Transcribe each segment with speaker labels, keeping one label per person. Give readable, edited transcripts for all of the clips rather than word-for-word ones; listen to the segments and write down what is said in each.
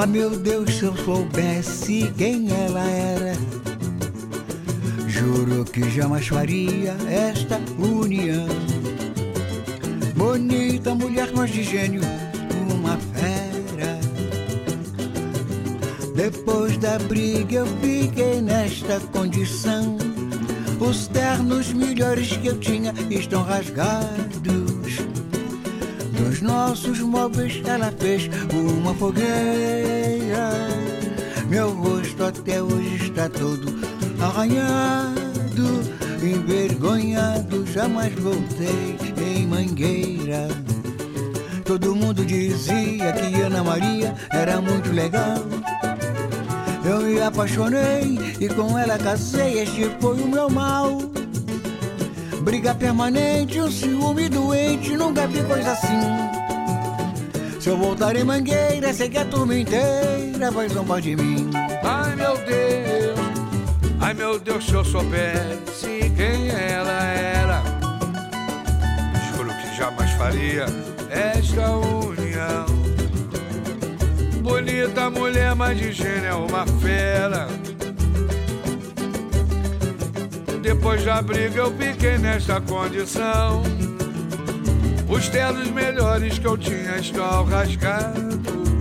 Speaker 1: Ah, meu Deus, se eu soubesse quem ela era, juro que jamais faria esta união. Bonita mulher, mas de gênio, uma fera. Depois da briga eu fiquei nesta condição. Os ternos melhores que eu tinha estão rasgados. Dos nossos móveis ela fez uma fogueira. Meu rosto até hoje está todo arranhado. Envergonhado, jamais voltei em Mangueira. Todo mundo dizia que Ana Maria era muito legal. Eu me apaixonei e com ela casei, este foi o meu mal. Briga permanente, um ciúme doente, nunca vi coisa assim. Se eu voltar em Mangueira, sei que a turma inteira vai zombar de mim.
Speaker 2: Ai meu Deus, se eu soubesse quem ela era, juro que jamais faria esta união. Bonita mulher, mas de gênio é uma fera. Depois da briga eu fiquei nesta condição. Os ternos melhores que eu tinha estão rasgados.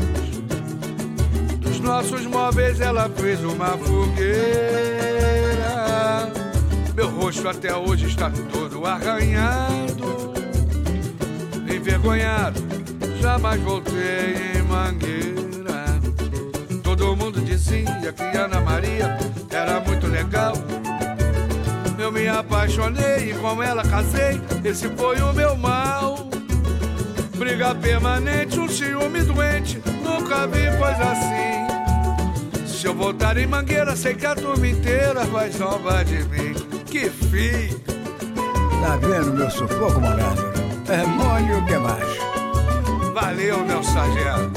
Speaker 2: Dos nossos móveis ela fez uma fogueira. Meu rosto até hoje está todo arranhado. Envergonhado, jamais voltei em Mangueira. Todo mundo dizia que Ana Maria era muito legal. Eu me apaixonei e com ela casei, esse foi o meu mal. Briga permanente, um ciúme doente, nunca vi coisa assim. Se eu voltar em Mangueira, sei que a turma inteira vai zombar de mim. Que fim!
Speaker 1: Tá vendo meu sufoco, malandro? É molho o que mais?
Speaker 2: Valeu, meu sargento.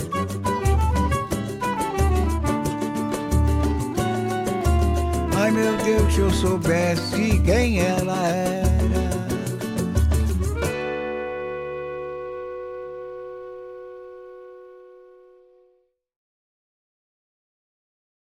Speaker 1: Ai meu Deus, se eu soubesse quem ela é,